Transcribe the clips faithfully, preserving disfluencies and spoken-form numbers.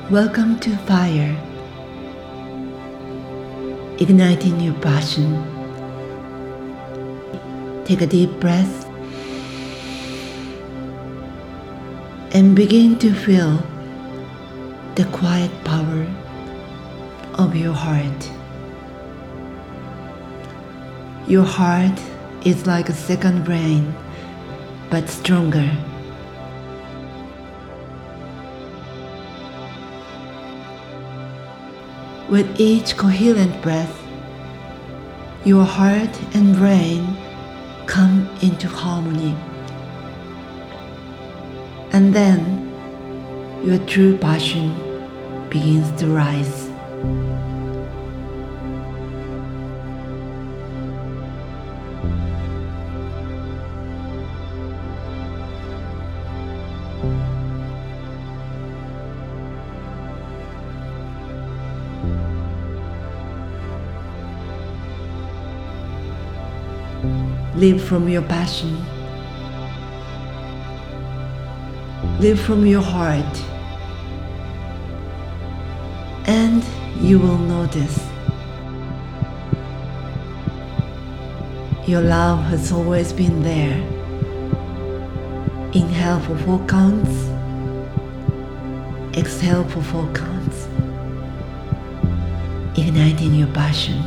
Welcome to Fire, igniting your passion. Take a deep breath and begin to feel the quiet power of your heart. Your heart is like a second brain, but stronger. With each coherent breath, your heart and brain come into harmony. And then your true passion begins to rise. Live from your passion. Live from your heart. And you will notice your love has always been there. Inhale for four counts. Exhale for four counts. Igniting your passion.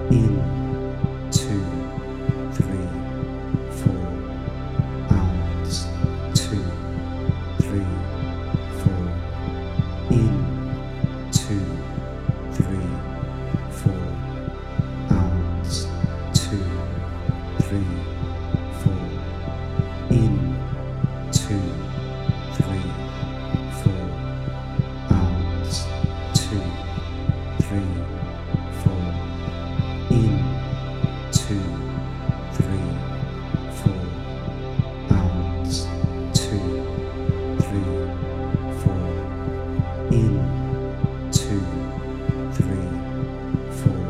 in, two, three, four, out, two, three, four, in, two, three, four, out, two, three, four, in, two, three, four, out, two, three, four, in, two, three, four, out, two, three, four, in, two, three, four,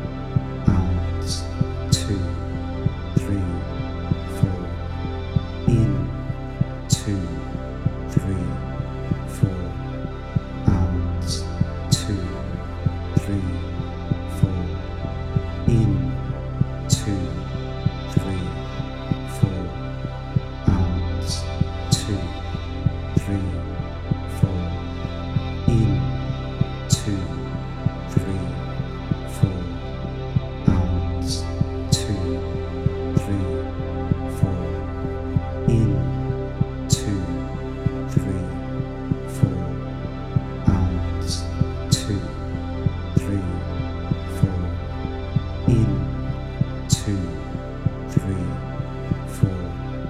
out, two, three, four, in, two, three, four, out, two, three, four, in, two, three, four, out, two, three, four, in, two, three, four, out, two, three, four, in, two, three, four, out, two, three, four, in, two, three, four,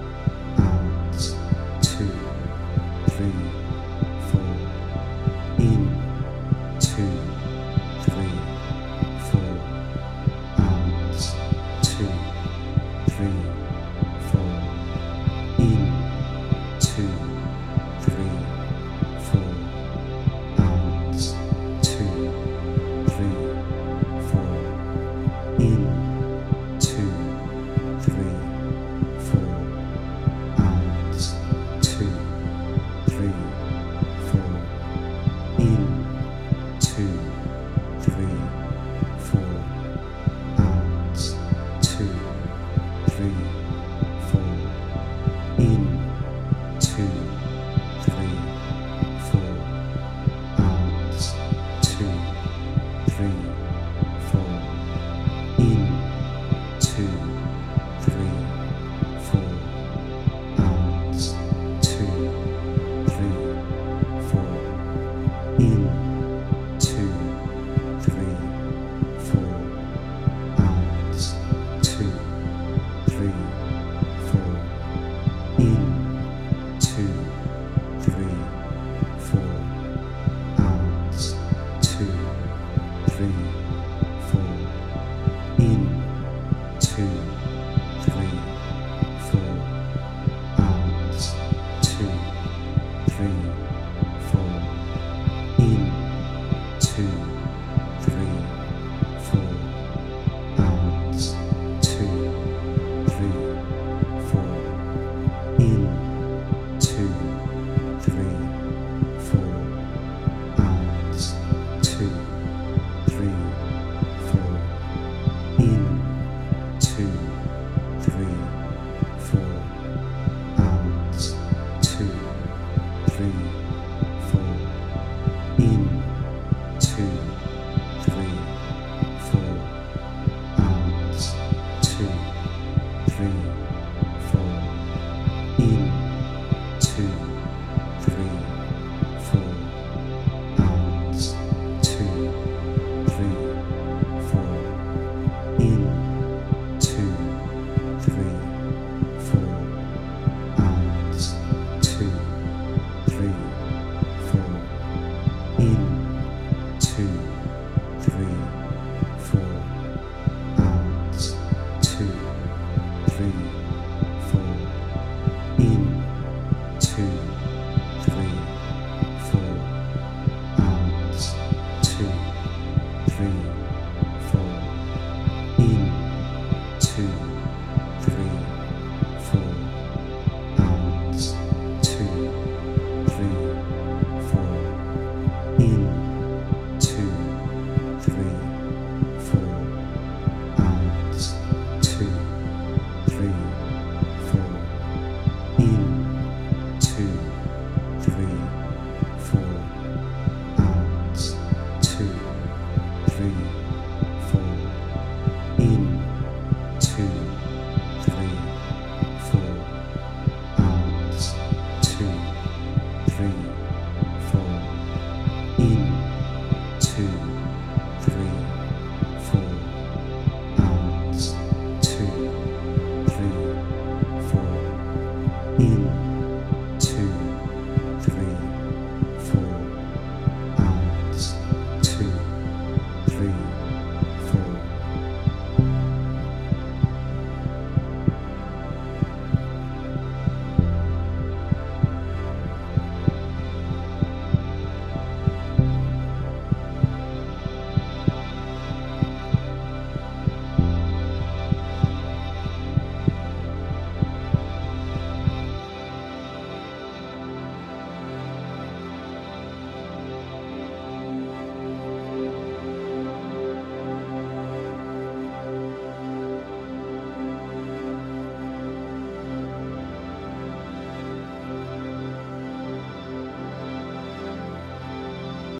out, two, three, four, in, two, three, four, out, two, three, four, in, two, three, four, out, two, three, four, in,